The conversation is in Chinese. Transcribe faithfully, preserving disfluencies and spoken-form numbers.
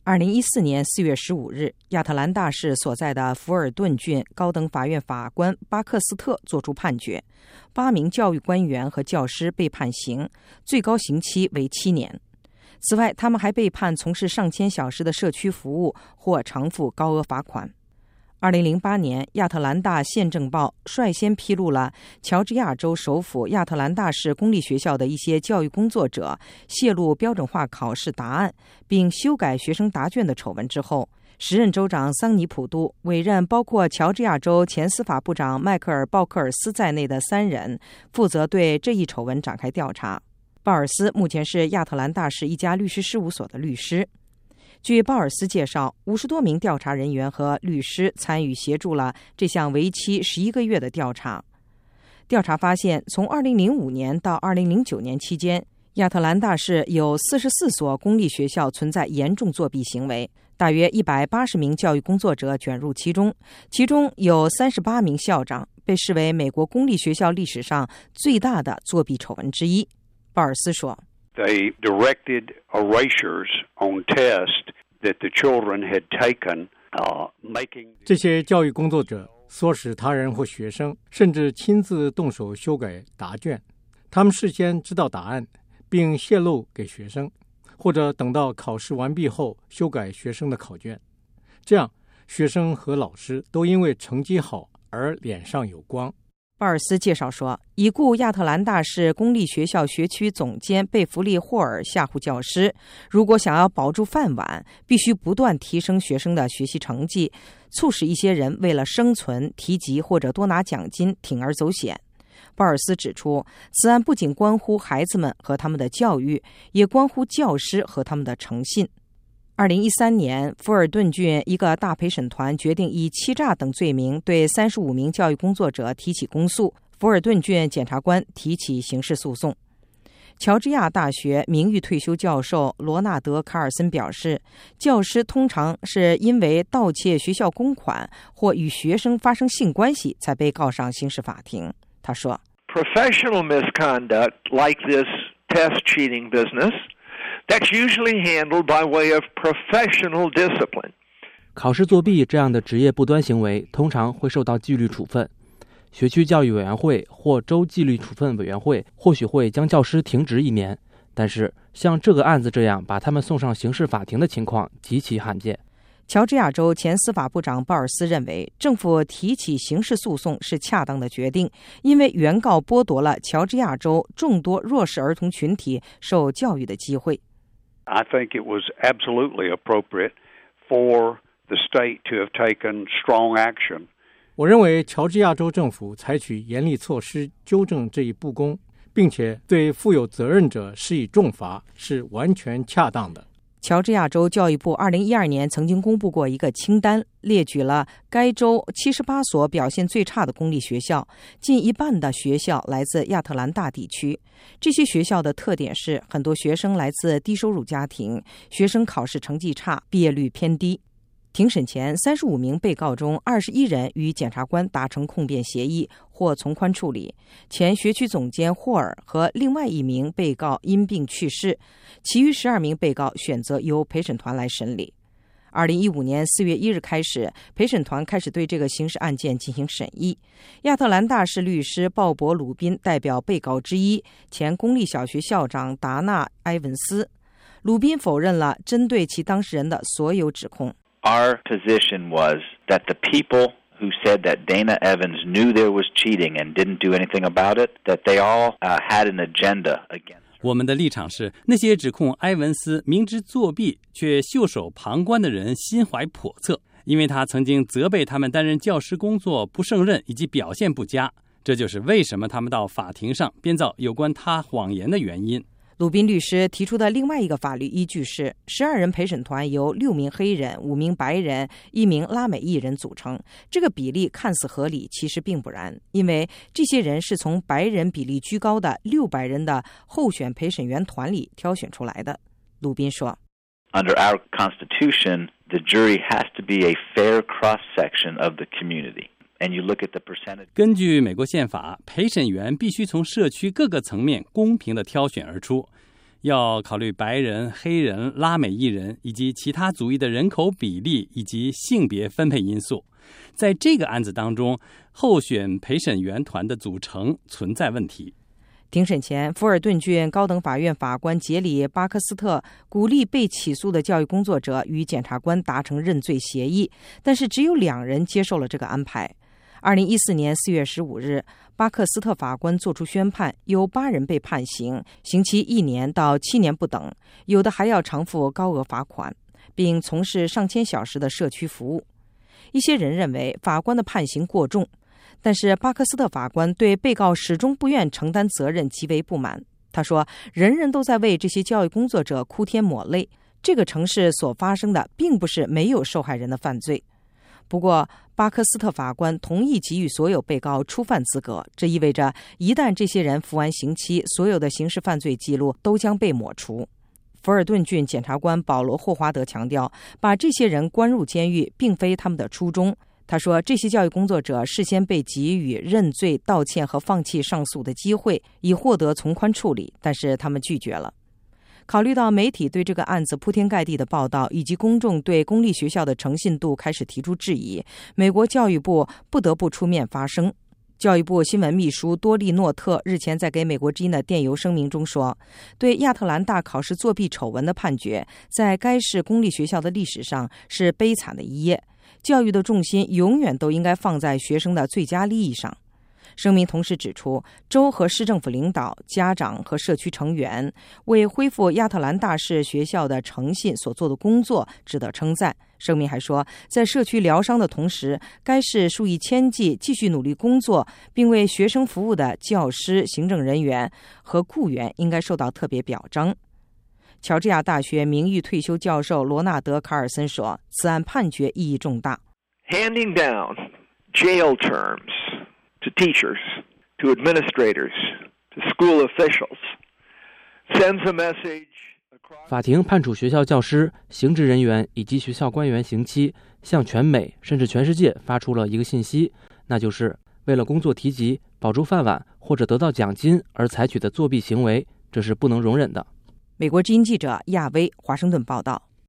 二零一四年四月十五日，亚特兰大市所在的福尔顿郡高等法院法官巴克斯特作出判决，八名教育官员和教师被判刑，最高刑期为七年。此外，他们还被判从事上千小时的社区服务或偿付高额罚款。二零零八年，亚特兰大县政报率先披露了乔治亚州首府亚特兰大市公立学校的一些教育工作者泄露标准化考试答案并修改学生答卷的丑闻之后，时任州长桑尼普杜委任包括乔治亚州前司法部长迈克尔·鲍克尔斯在内的三人负责对这一丑闻展开调查。鲍尔斯目前是亚特兰大市一家律师事务所的律师。据鲍尔斯介绍，五十多名调查人员和律师参与协助了这项为期十一个月的调查。调查发现，从二零零五年到二零零九年期间，亚特兰大市有四十四所公立学校存在严重作弊行为，大约一百八十名教育工作者卷入其中，其中有三十八名校长，被视为美国公立学校历史上最大的作弊丑闻之一。鲍尔斯说 They directed erasures on tests that the children had taken, uh, making... 这些教育工作者唆使他人或学生，甚至亲自动手修改答卷。他们事先知道答案，并泄露给学生，或者等到考试完毕后修改学生的考卷。这样，学生和老师都因为成绩好而脸上有光。 鲍尔斯介绍说，已故亚特兰大市公立学校学区总监贝弗利·霍尔吓唬教师，如果想要保住饭碗，必须不断提升学生的学习成绩，促使一些人为了生存、提级或者多拿奖金铤而走险。鲍尔斯指出，此案不仅关乎孩子们和他们的教育，也关乎教师和他们的诚信。二零一三年，福尔顿郡一个大陪审团决定以欺诈等罪名对三十五名教育工作者提起公诉，福尔顿郡检察官提起刑事诉讼。乔治亚大学名誉退休教授罗纳德·卡尔森表示，教师通常是因为盗窃学校公款或与学生发生性关系才被告上刑事法庭。他说 Professional misconduct like this test cheating business,That's usually handled by way of professional discipline. 考试作弊这样的职业不端行为通常会受到纪律处分。学区教育委员会或州纪律处分委员会或许会将教师停职一年，但是像这个案子这样把他们送上刑事法庭的情况极其罕见。 乔治亚州前司法部长鲍尔斯认为，政府提起刑事诉讼是恰当的决定，因为原告剥夺了乔治亚州众多弱势儿童群体受教育的机会。 I think it was absolutely appropriate for the state to have taken strong action. 我认为乔治亚州政府采取严厉措施纠正这一不公，并且对负有责任者施以重罚，是完全恰当的。 乔治亚州教育部二零一二年曾经公布过一个清单，列举了该州七十八所表现最差的公立学校，近一半的学校来自亚特兰大地区。这些学校的特点是，很多学生来自低收入家庭，学生考试成绩差，毕业率偏低。庭审前，三十五名被告中，二十一人与检察官达成控辩协议或从宽处理。前学区总监霍尔和另外一名被告因病去世，其余十二名被告选择由陪审团来审理。二零一五年四月一日开始，陪审团开始对这个刑事案件进行审议。亚特兰大市律师鲍勃·鲁宾代表被告之一，前公立小学校长达纳·埃文斯。鲁宾否认了针对其当事人的所有指控。 Our position was that the people who said that Dana Evans knew there was cheating and didn't do anything about it, that they all uh, had an agenda against her. 我们的立场是，那些指控埃文斯明知作弊却袖手旁观的人心怀叵测，因为他曾经责备他们担任教师工作不胜任以及表现不佳，这就是为什么他们到法庭上编造有关他谎言的原因。 鲁宾律师提出的另外一个法律依据是，十二人陪审团由六名黑人、五名白人、一名拉美裔人组成。这个比例看似合理，其实并不然，因为这些人是从白人比例居高的六百人的候选陪审员团里挑选出来的。鲁宾说 Under our Constitution, the jury has to be a fair cross-section of the community.And you look at the percentage. 根据美国宪法，陪审员必须从社区各个层面公平地挑选而出。 要考虑白人、黑人、拉美裔人以及其他族裔的人口比例以及性别分配因素。在这个案子当中，候选陪审员团的组成存在问题。 庭审前，福尔顿郡高等法院法官杰里·巴克斯特鼓励被起诉的教育工作者与检察官达成认罪协议，但是只有两人接受了这个安排。二零一四年四月十五日，巴克斯特法官作出宣判，有八人被判刑，刑期一年到七年不等，有的还要偿付高额罚款，并从事上千小时的社区服务。一些人认为法官的判刑过重，但是巴克斯特法官对被告始终不愿承担责任极为不满。他说，人人都在为这些教育工作者哭天抹泪，这个城市所发生的并不是没有受害人的犯罪。不过巴克斯特法官同意给予所有被告初犯资格，这意味着一旦这些人服完刑期，所有的刑事犯罪记录都将被抹除。福尔顿郡检察官保罗·霍华德强调，把这些人关入监狱并非他们的初衷。他说，这些教育工作者事先被给予认罪、道歉和放弃上诉的机会，以获得从宽处理，但是他们拒绝了。考虑到媒体对这个案子铺天盖地的报道，以及公众对公立学校的诚信度开始提出质疑，美国教育部不得不出面发声。教育部新闻秘书多利诺特日前在给美国之音的电邮声明中说，对亚特兰大考试作弊丑闻的判决在该市公立学校的历史上是悲惨的一页，教育的重心永远都应该放在学生的最佳利益上。声明同时指出，州和市政府领导、家长和社区成员为恢复亚特兰大市学校的诚信所做的工作值得称赞。声明还说，在社区疗伤的同时，该市数以千计继续努力工作并为学生服务的教师、行政人员和雇员应该受到特别表彰。乔治亚大学名誉退休教授罗纳德·卡尔森说，此案判决意义重大。 Handing down jail terms to teachers, to administrators, to school officials sends a message. 法庭判处学校教师、行职人员以及学校官员刑期，向全美甚至全世界发出了一个信息，那就是为了工作提及、保住饭碗或者得到奖金而采取的作弊行为，这是不能容忍的。 美国之音记者亚薇华盛顿报道。